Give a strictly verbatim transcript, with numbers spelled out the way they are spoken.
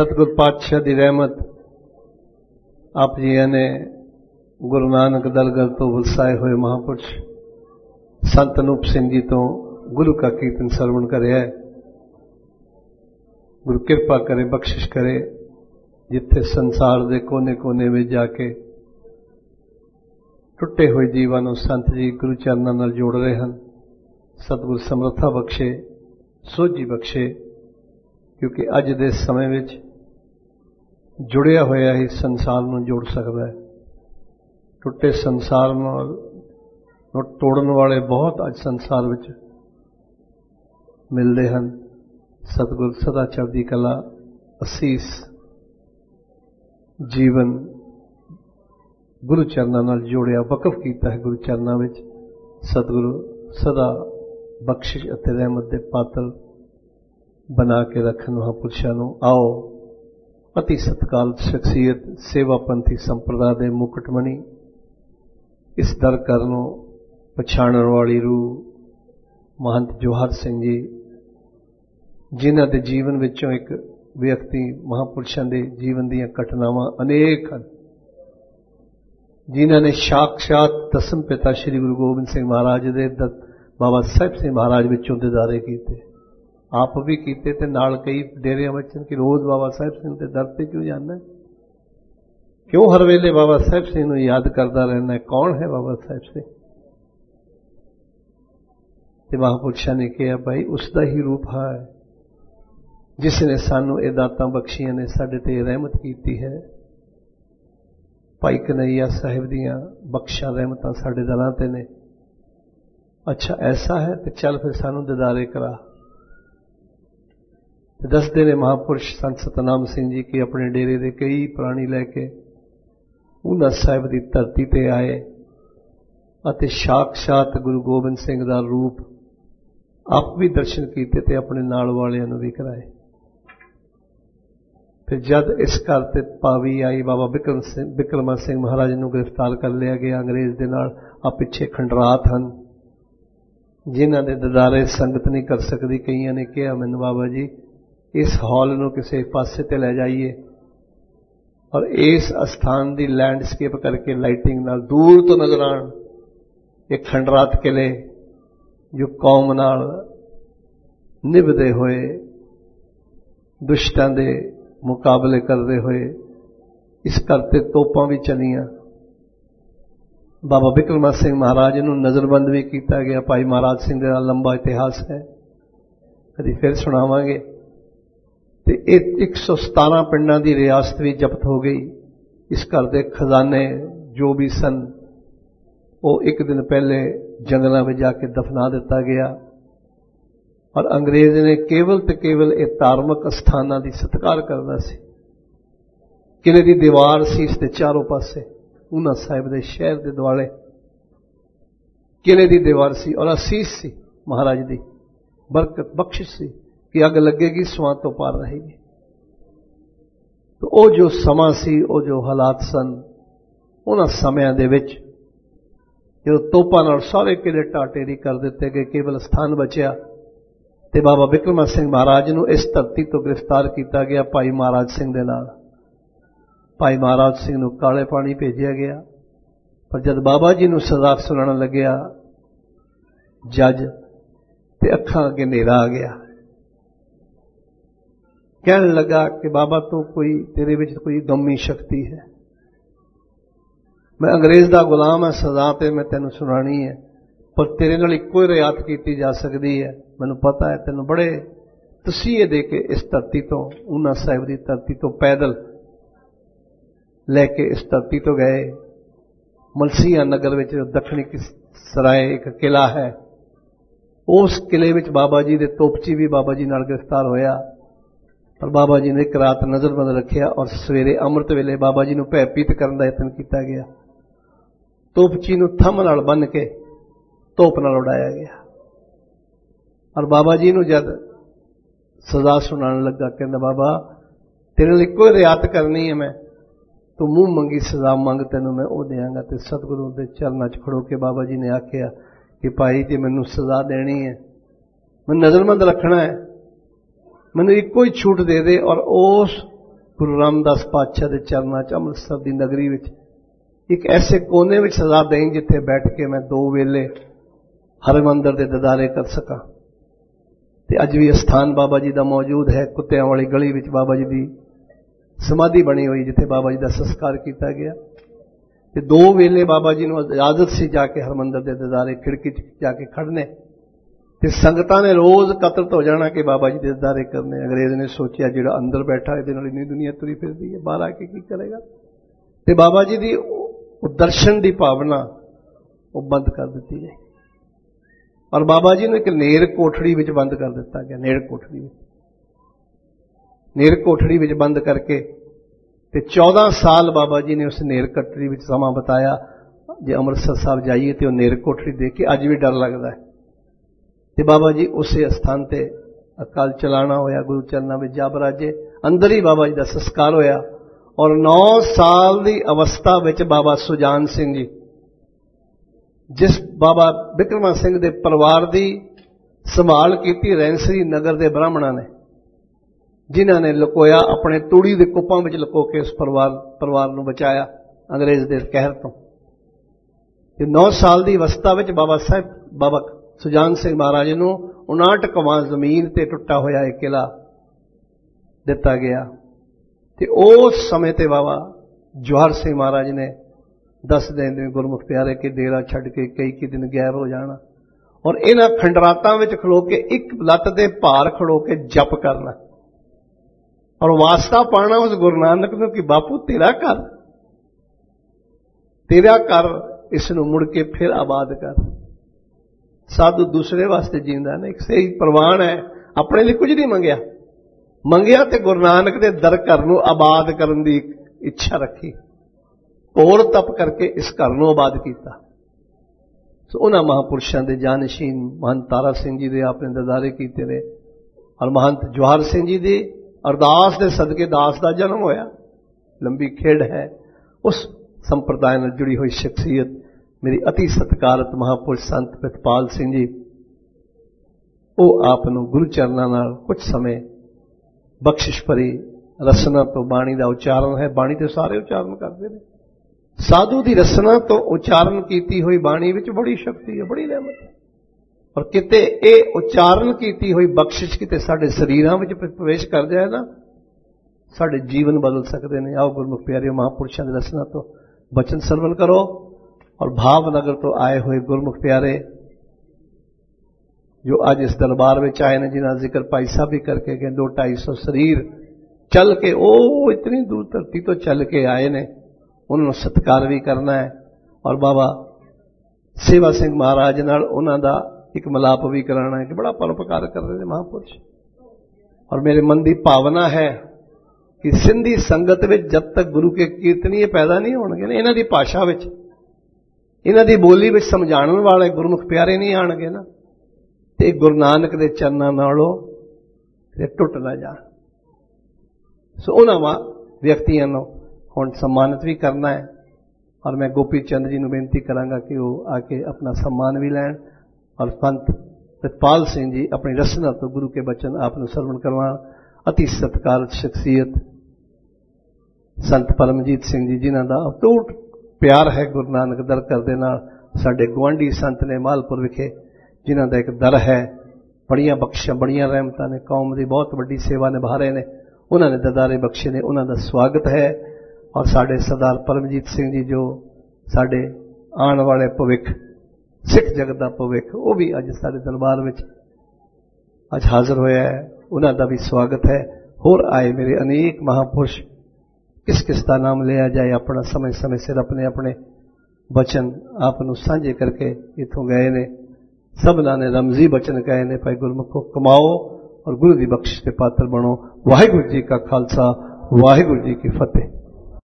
सतगुर पातशाह की रहमत आप जी ने गुरु नानक दलगर तो वसाए हुए महापुरुष संत अनूप सिंह जी तो गुरु का कीर्तन श्रवण करे। गुरु कृपा करे, बख्शिश करे, जिथे संसार के कोने कोने में जाके टुटे हुए जीवां नूं संत जी गुरु चरणों नाल जोड़ रहे हैं। सतगुर समर्था बख्शे, सोझी बख्शे, क्योंकि अज दे समय विच जुड़िया होया ही संसार नूं जोड़ सकता है। टुटे संसार नाल तोड़न वाले बहुत अज संसार विच मिलते हैं। सतगुर सदा चढ़दी कला असीस जीवन गुरु चरणों नाल जोड़िया, वकफ किया है गुरु चरणों विच। सतगुरु सदा बख्शिश अते रहमत दे पात्र बना के रखन महापुरुषां नूं आओ अति सत्कार शख्सियत सेवापंथी संप्रदाय दे मुकुटमणी इस दर करनों पछाणन वाली रूह महंत जोहर सिंह जी, जिन्हां दे जीवन विचों एक व्यक्ति महापुरुषां दे जीवन दीयां घटनावां अनेक हैं, जिन्हां ने साक्षात दसम पिता श्री गुरु गोबिंद सिंह महाराज दे बाबा साहिब सिंह महाराज विचों दीदारे कीते, आप भी कीते ते नाल कई डेरियां विच कि रोज बाबा साहिब सिंह दे दर ते क्यों जाना है, क्यों हर वेले बाबा साहिब सिंह नूं याद करता रहना है, कौन है बाबा साहिब सिंह। ते महापुरुषां ने कहा भाई उसका ही रूप है जिसने सानू ये दातां बख्शियां ने, साडे ते रहमत कीती है। भाई कन्हैया साहिब दियां बख्शा रहमतां साडे दरां ते ने। अच्छा ऐसा है तो चल फिर सानू दीदारे करा। दसदे ने महापुरुष संत सतनाम सिंह जी की अपने डेरे दे कई प्राणी लैके उन्हां साहिब दी धरती ते आए अते साक्षात गुरु गोबिंद सिंह दा रूप आप भी दर्शन कीते ते अपने नाल वालियां नूं भी कराए। फिर जद इस घर ते पावी आई, बाबा बिक्रम सिंह बिक्रमा सिंह महाराज नूं गिरफ्तार कर लिया गया अंग्रेज दे नाल। आ पिछे खंडरात हन जिन्हां दे दीदारे संगत नहीं कर सकती। कईयां ने कहा मैनूं बाबा जी इस हॉल नूं किसी पासे ते ले जाइए और इस स्थान की लैंडस्केप करके लाइटिंग नाल दूर तो नजर आन एक खंडरात किले जो कौम नाल निभदे हुए दुष्टां दे मुकाबले करते हुए इस करते तोपां भी चलियां। बाबा बिक्रमा सिंह महाराज नूं नजरबंद भी किया गया। भाई महाराज सिंह दा लंबा इतिहास है, कभी फिर सुनावांगे। ते एक सौ सतारा पिंडां दी रियासत भी जब्त हो गई। इस घर दे खजाने जो भी सन वो एक दिन पहले जंगलों में जाके दफना दिता गया और अंग्रेज ने केवल तो केवल एक धार्मिक स्थानां दी सत्कार करदा सी। किले दी दीवार सी इसके चारों पासे ऊना साहिब दे शहर दे दुआले किले दी दीवार सी और असीस सी महाराज दी बरकत बख्शिश सी कि अग लगेगी स्वां तो पार रहेगी। तो वो जो समा सी वो जो हालात सन उन्हां समयां दे विच जो तोपां नाल सारे किले ढाटेरी कर दिते गए, केवल स्थान बचिया ते बाबा बिक्रमा सिंह महाराज नूं इस धरती तो गिरफ्तार किया गया भाई महाराज सिंह दे नाल। भाई महाराज सिंह नूं काले पानी भेजिया गया, पर जब बाबा जी नूं सजा सुनाने लग्या जज ते अखां अगे नेरा आ गया। कहने लगा कि बाबा तो कोई तेरे विच कोई गमी शक्ति है, मैं अंग्रेज दा गुलाम है, सजा ते मैं तेनों सुनानी है, पर तेरे नाल इक्को ही रियात की जा सकती है। मैनूं पता है तेनों बड़े तसीहे दे के इस धरती तो ऊना साहिब की धरती तो पैदल लैके इस धरती तो गए। मलसिया नगर में दक्षिणी सराय एक किला है, उस किले में बाबा जी के तोपची भी बाबा जी नाल गिरफ्तार होया, पर बाबा जी ने एक रात नजरबंद रखिया और सवेरे अमृत वेले बाबा जी नूं भयभीत करने का यतन किया गया। तोपची नूं थंम नाल बन के तोप नाल उड़ाया गया और बाबा जी नूं जद सजा सुनाने लगा कहंदा बाबा तेरे नाल इक्को ही रियात करनी है, मैं तू मुंह मंगी सजा मंग तेनों मैं वो देंगा। तो सतगुरु के चरणों च खड़ो के बाबा जी ने आख्या कि भाई जी मैनू सजा देनी है, मैं नजरबंद रखना है, मैनू इक्को ही छूट दे दे और उस गुरु रामदास पातशाह के चरणों च अमृतसर की नगरी विच एक ऐसे कोने में सजा दें जिथे बैठ के मैं दो वेले हरमंदिर के दीदारे कर सका। ते अज भी स्थान बाबा जी का मौजूद है। कुत्तियां वाली गली विच बाबा जी की समाधि बनी हुई जिथे बाबा जी का संस्कार किया गया। ते दो वेले बाबा जी को इजाजत सी जाके हरमंदिर के दीदारे खिड़की जाके खड़ने ते संगतां ने रोज कतरत हो जाना कि बाबा जी के दीदारे करने। अंग्रेज ने सोचा जिहड़ा अंदर बैठा इहदे नाल इन्नी दुनिया तुरी फिरदी है, बाहर आके की करेगा। ते बाबा जी की दर्शन की भावना वो बंद कर दी गई और बाबा जी ने एक नेर कोठड़ी विच बंद कर दिता गया। नेर कोठड़ी विच नेर कोठड़ी विच बंद करके ते चौदह साल बाबा जी ने उस नेर कोठड़ी विच समा बिताया। जे अमृतसर साहब जाइए तो नेर कोठड़ी देख के अज भी डर लगता है। ते बाबा जी उस स्थान ते अकाल चलाना होया, गुरु चरणों में जा बराजे। अंदर ही बाबा जी का संस्कार होया और नौ साल की अवस्था विच बाबा सुजान सिंह जी, जिस बाबा बिक्रमा सिंह के परिवार की संभाल की रैनसरी नगर के ब्राह्मणों ने, जिन्हों ने लुकोया अपने तूड़ी के कुप्पां विच लुको के उस परिवार परिवार को बचाया अंग्रेज के कहर तो। नौ साल की अवस्था विच बाबा साहब बाबा सुजान सिंह महाराज नूं उनाहठ कवां जमीन ते टुटा होया एक किला दिता गया। ते उस समय ते बाबा जवाहर सिंह महाराज ने दस दिन गुरमुख प्यारे के डेरा छड़ के कई कई दिन गैब हो जाना और इन्हां खंडरातां विच खलो के एक लत्त दे भार खड़ो के जप करना और वास्ता पाना उस गुरु नानक नूं कि बापू तेरा घर तेरा घर इसनूं मुड़ के फिर आबाद कर। साधु दूसरे वास्ते जींदा ने, एक सही प्रवान है, अपने लिए कुछ नहीं मंगया मंगया ते गुरु नानक दे दर घर नूं आबाद करन दी इच्छा रखी, और तप करके इस घर नूं आबाद किया। सो उन्हां महापुरुषों के जानशीन महंत तारा सिंह जी दे आपने दरदारे कीते ने और महंत जवाहर सिंह जी दी अरदास दे सदके दास का जन्म होया। लंबी खेड़ है। उस संप्रदाय नाल जुड़ी हुई शख्सियत मेरी अति सत्कारत महापुरुष संत प्रितपाल सिंह जी, वो आप गुरु चरणों नाल कुछ समय बख्शिश भरी रसना तो बाणी का उच्चारण है। बाणी तो सारे उच्चारण करते हैं। साधु की रसना तो उच्चारण की हुई बाणी विच बड़ी शक्ति है, बड़ी रहमत है। और किते ये उच्चारण की हुई बख्शिश किते साडे शरीरां विच प्रवेश कर जाए ना, साडे जीवन बदल सकते हैं। आओ गुरमुख प्यारे महापुरुषों की रसना तो बचन सरवण करो। और भावनगर तो आए हुए गुरमुख प्यारे जो आज इस दरबार में आए ने, जिन्हें जिक्र भाई साहब भी करके गए, दो ढाई सौ शरीर चल के ओ इतनी दूर धरती तो चल के आए ने, उन्होंने सत्कार भी करना है। और बाबा सेवा सिंह महाराज नाल उन्हां दा एक मिलाप भी कराना है कि बड़ा परोपकार कर रहे हैं महापुरुष। और मेरे मन की भावना है कि सिंधी संगत में जब तक गुरु के कीर्तनीय पैदा नहीं होणगे, इन्हां दी भाषा विच इन्हां दी बोली विच समझाउण वाले गुरमुख प्यारे नहीं आणगे ना, ते गुरु नानक दे चरनां नालों ते टुट ना जाण। सो उन्हां व्यक्तियों को हुण सम्मानित भी करना है और मैं गोपी चंद जी को बेनती करांगा कि वो आके अपना सम्मान भी लैण। और संत प्रितपाल सिंह जी अपनी रसना तो गुरु के बचन आपने सरवण करवाण। अति सत्कारत शख्सियत संत परमजीत सिंह जी, जिन्हां दा अटूट प्यार है गुरु नानक दर घर दे नाल। साडे गुआंढी संत ने मालपुर विखे, जिन्हां दा एक दर है, बड़ियां बख्शिशां बड़ियां रहमतां ने, कौम की बहुत वड्डी सेवा निभा रहे ने, उन्होंने ददारे बख्शे ने, उन्हों का स्वागत है। और साडे सरदार परमजीत सिंह जी जो साडे आने वाले भविख सिख जगत का भविख, वो भी अज साडे दरबार में अज हाजिर होया है, उन्हों का भी स्वागत है। होर आए मेरे अनेक महापुरुष, किस किस का नाम लिया जाए, अपना समय समय सिर अपने अपने बचन आपनों साझे करके इथों गए ने। सबना ने रमजी बचन कहे ने, भाई गुरमुखो कमाओ और गुरु की बख्शिश के पात्र बनो। वाहिगुरु जी का खालसा, वाहिगुरु जी की फतेह।